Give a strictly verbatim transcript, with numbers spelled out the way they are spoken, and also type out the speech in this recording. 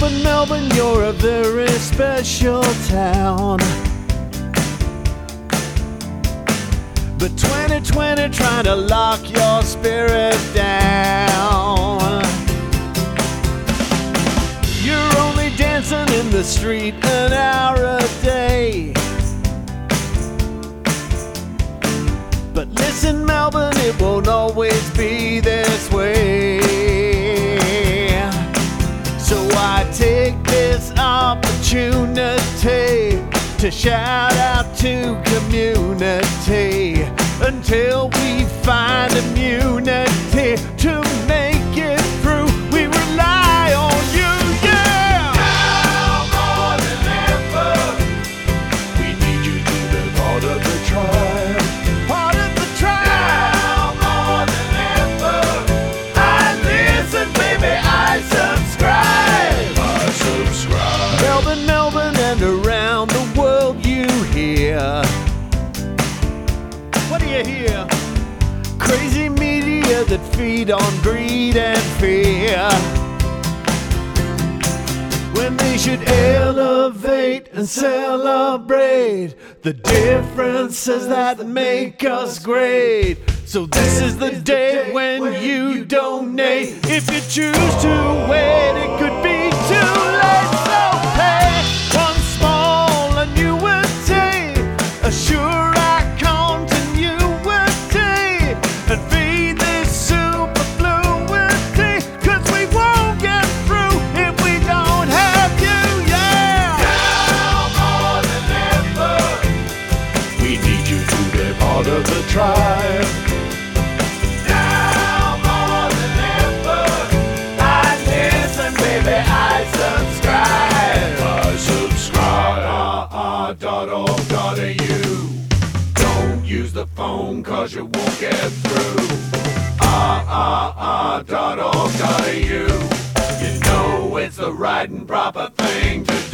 Melbourne, Melbourne, you're a very special town. But twenty twenty trying to lock your spirit down. You're only dancing in the street an hour a day. But listen, Melbourne, it won't always be this way. So I take this opportunity to shout out to community until we find immunity to make it through. We rely on you, yeah. Now more than ever, we need you to be part of the tribe. Part of the tribe. Now more than ever, I listen, baby, I subscribe. I subscribe. Melbourne, Melbourne, and around the world you hear. What do you hear? Crazy media that feed on greed and fear, when they should elevate and celebrate the differences that make us great. So this is the day when you donate. If you choose to wait, it could be too late. So pay one small annuity, assure our continuity, and feed this superfluity, 'cause we won't get through if we don't have you, yeah. Now more than ever, we need you to be part of the tribe. Now more than ever, I listen, baby, I subscribe. I subscribe. Ah ah dot org dot A U. Don't use the phone 'cause you won't get through. Ah ah ah dot org dot A U. You know it's the right and proper thing to do.